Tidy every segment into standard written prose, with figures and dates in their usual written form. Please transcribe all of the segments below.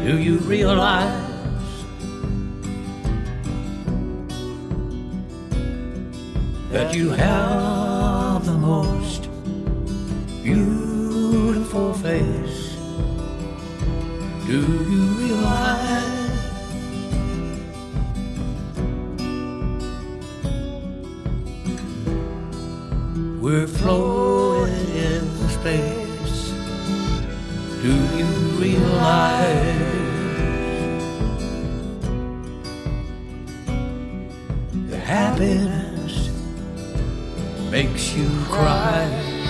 Do you realize that you have the most beautiful face? Do you realize we're floating in space? Do you realize that happiness makes you cry?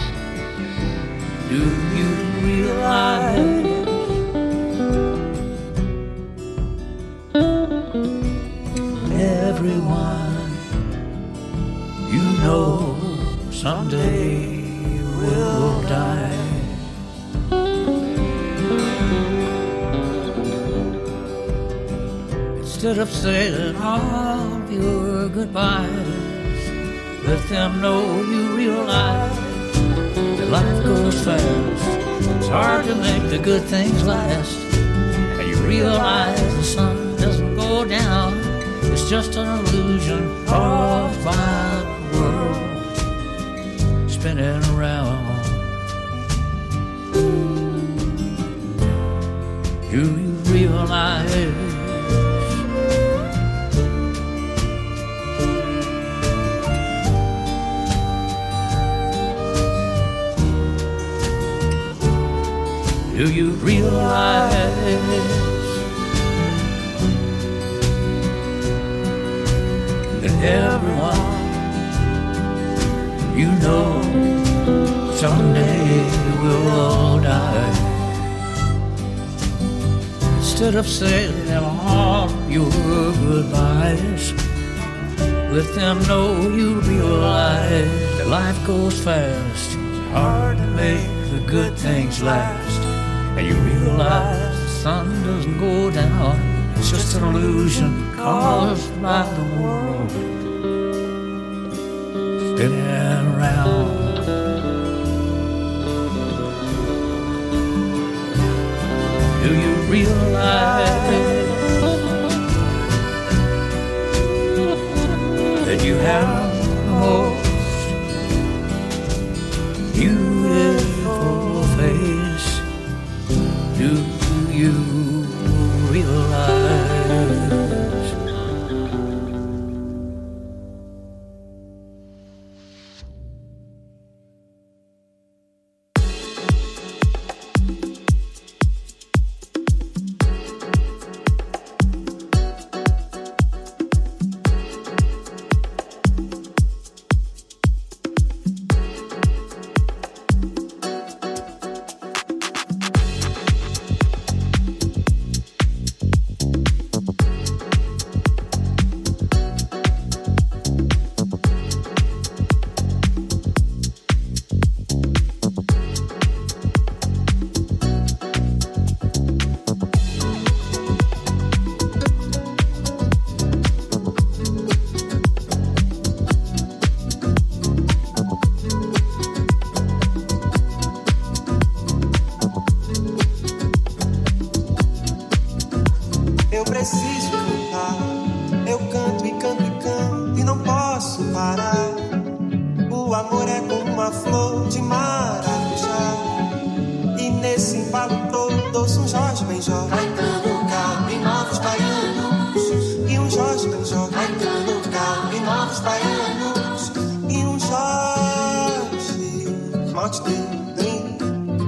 Do you realize everyone you know someday will die? Instead of saying all your goodbyes, let them know you realize that life goes fast. It's hard to make the good things last. And you realize the sun doesn't go down. It's just an illusion caused by the world spinning around. Do you realize do you realize that everyone you know someday will die? Instead of saying all your goodbyes, let them know you realize that life goes fast. It's hard to make the good things last. And you realize the sun doesn't go down. It's just an illusion caused by the world spinning around. Do you realize that you have the most beautiful face? Do you realize?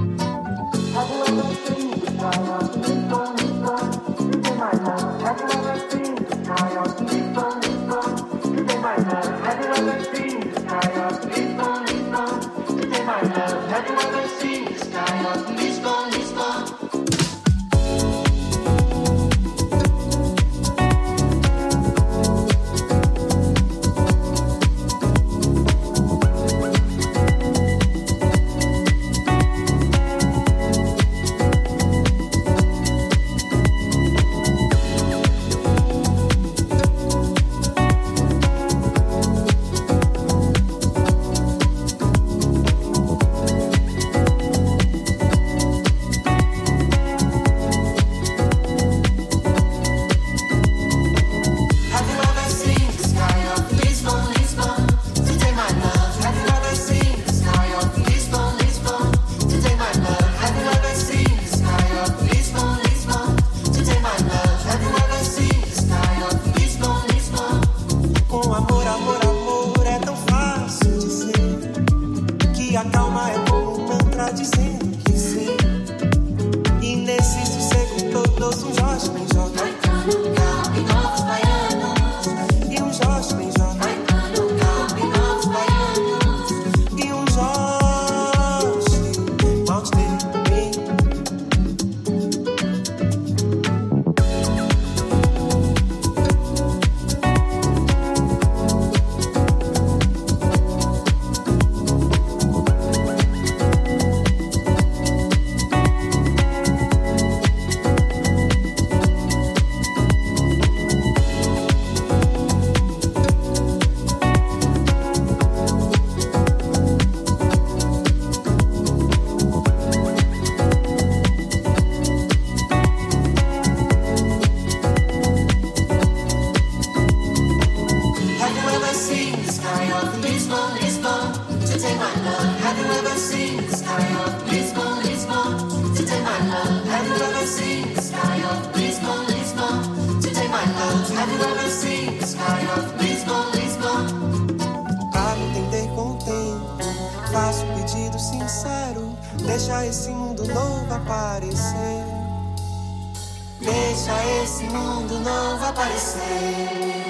I Para entender com o tempo, faço um pedido sincero, deixa esse mundo novo aparecer. Deixa esse mundo novo aparecer.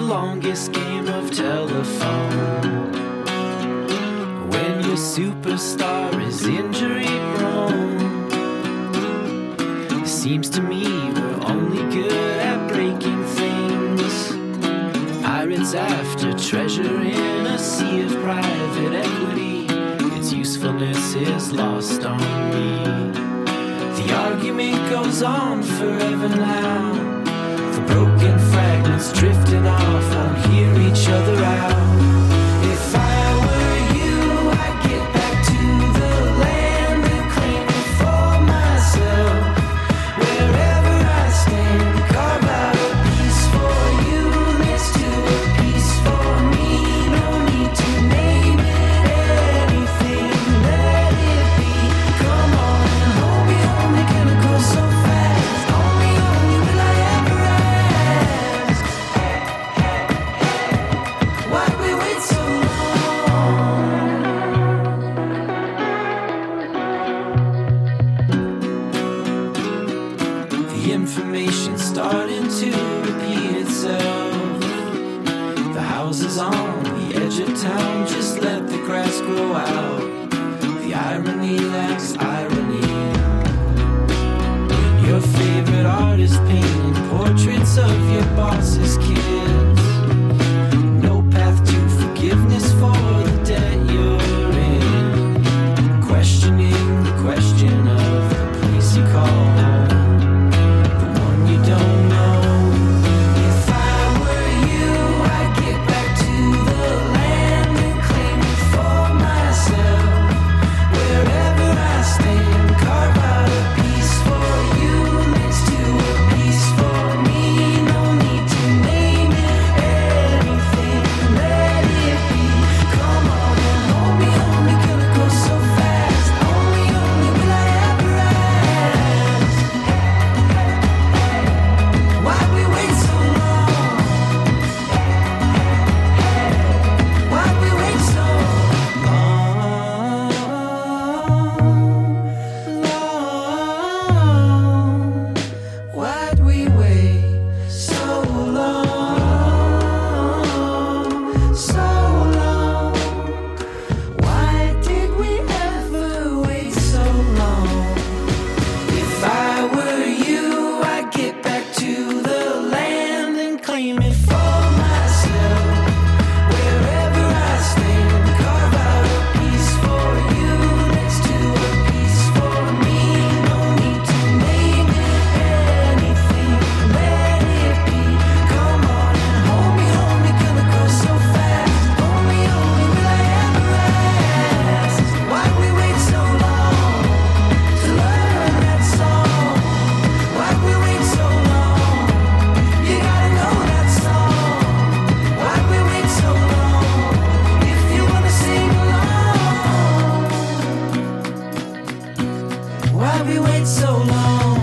longest game of telephone. When your superstar is injury prone, it seems to me we're only good at breaking things. Pirates after treasure in a sea of private equity. Its usefulness is lost on me. The argument goes on forever now. The broken fragments drifting off won't hear each other out. If I were you, I'd get back to the land and claim it for myself. Wherever I stand, carve out a piece for you next to a piece for me. No need to name it anything, let it be. Come on and hold me, gonna go so fast. Only will I ever ask. Why'd we wait so long? The information's starting to repeat itself. The houses on the edge of town just let the grass grow out. The irony lacks irony. Your favorite artist painting portraits of your boss's kids. No path to forgiveness for the debt you're in. Questioning the question of the place you call home, the one you don't know. If I were you, I'd get back to the land and claim it for myself. Wherever I stand, carve out a piece for you next to a piece for me. No need to name it anything, let it be. Come on and hold me, gonna go so fast. Only will I ever ask. Why'd we wait so long? Why'd we wait so long? Why'd we wait so long? So long. Why did we ever wait so long? If I were you, I'd get back to the land and claim it for myself. Wherever I stand, carve out a piece for you next to a piece for me. No need to name it anything, let it be. Come on and hold me, gonna go so fast. Only will I ever ask. Why'd we wait so long to learn that song? Why'd we wait so long? You gotta know that song. Why'd we wait so long? If you wanna sing along. Why'd we wait so long?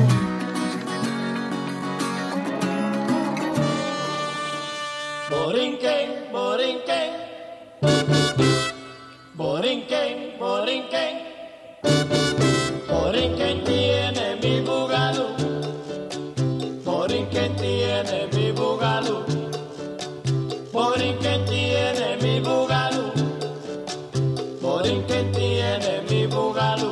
Borinquen, Borinquen, Borinquen, Borinquen, Borinquen tiene mi bugalú, Borinquen tiene mi bugalú, Borinquen tiene mi bugalú, Borinquen tiene mi bugalú.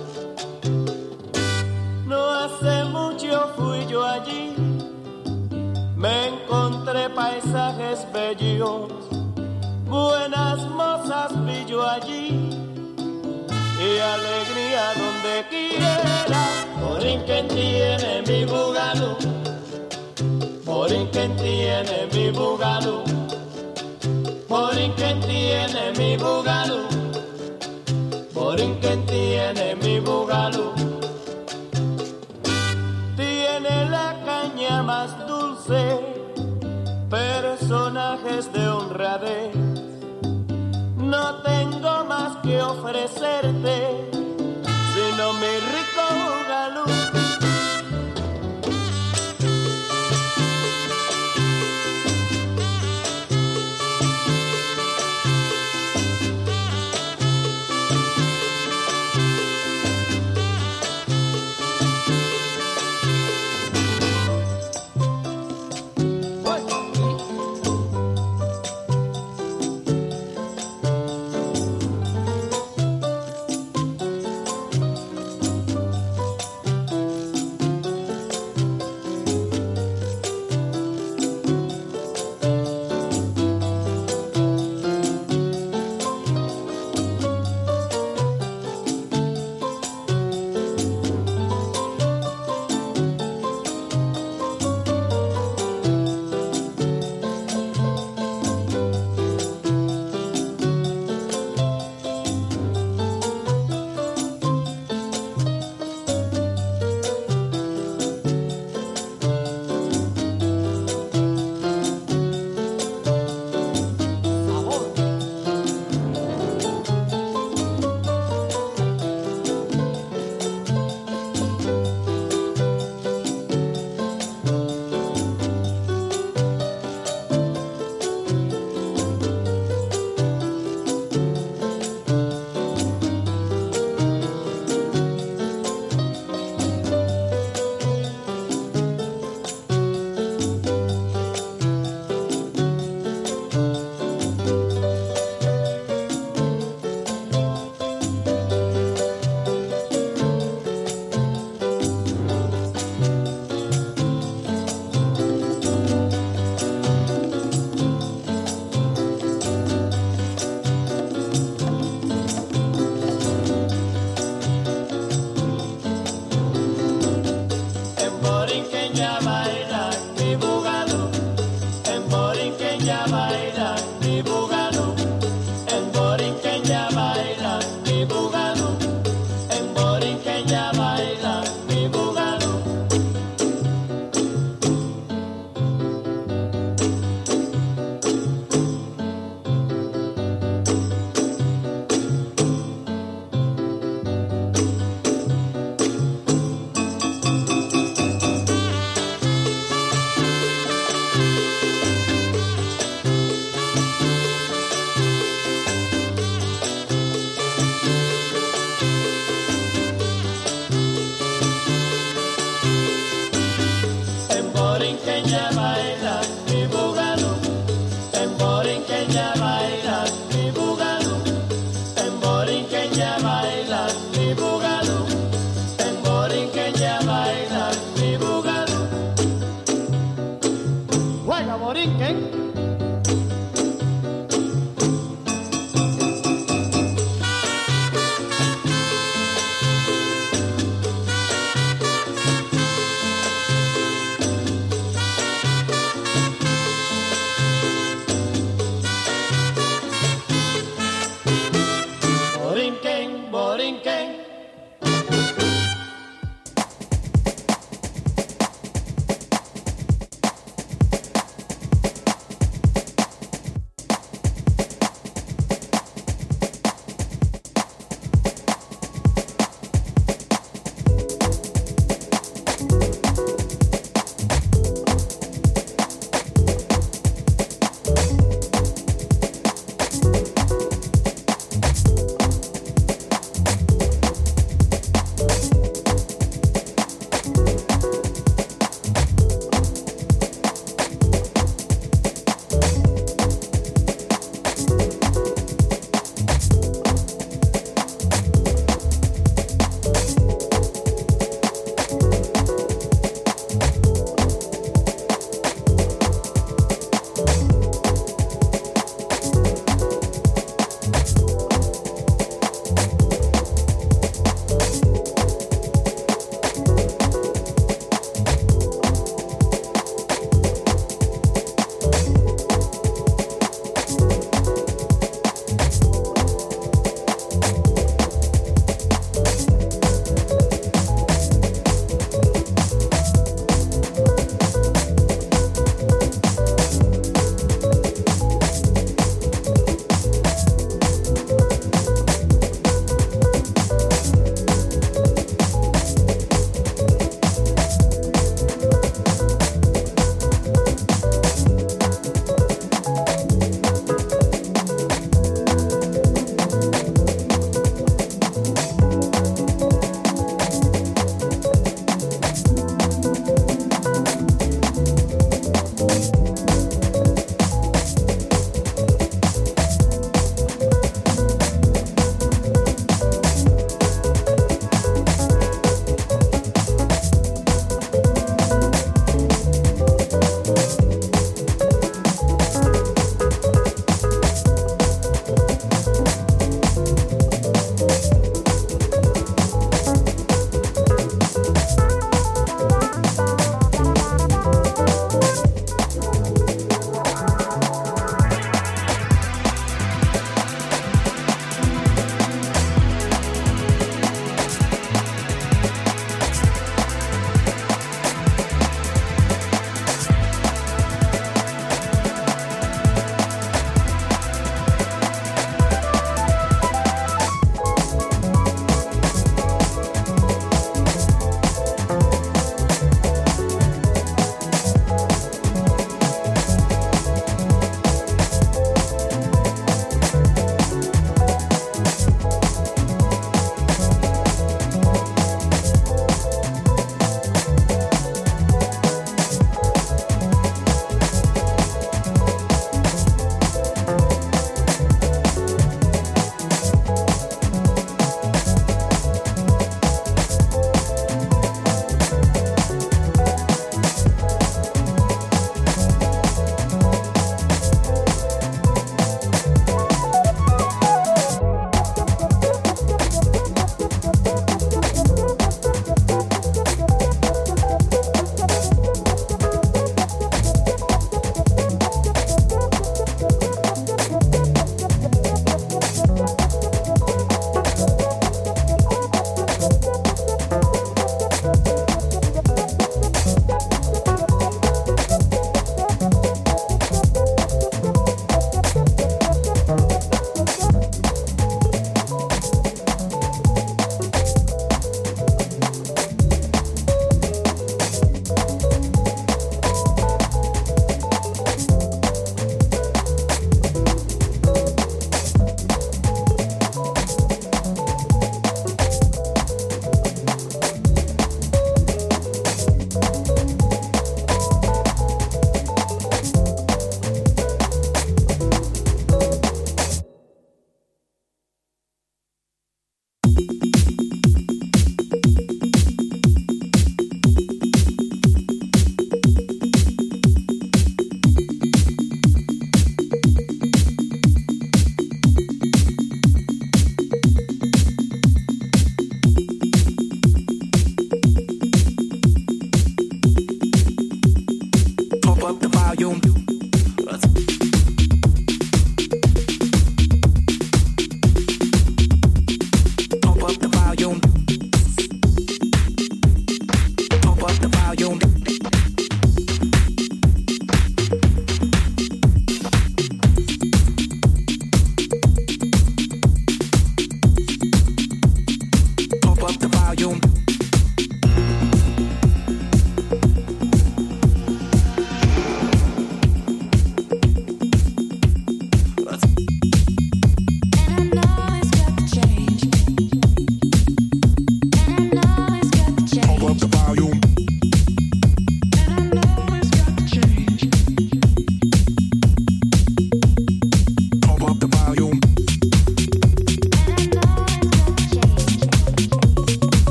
No hace mucho fui yo allí, me encontré paisajes bellos, buenas mozas vi yo allí, y alegría donde quiera. Borinquen tiene mi bugalú, Borinquen tiene mi bugalú, Borinquen tiene mi bugalú, Borinquen tiene mi bugalú. Tiene la caña más dulce, personajes de honradez. No tengo más que ofrecerte, sino mi rico bugalú. borinqueña bailan mi bugalú, en borinqueña bailan mi bugalú. Juega borinquen. Borinquen, borinquen,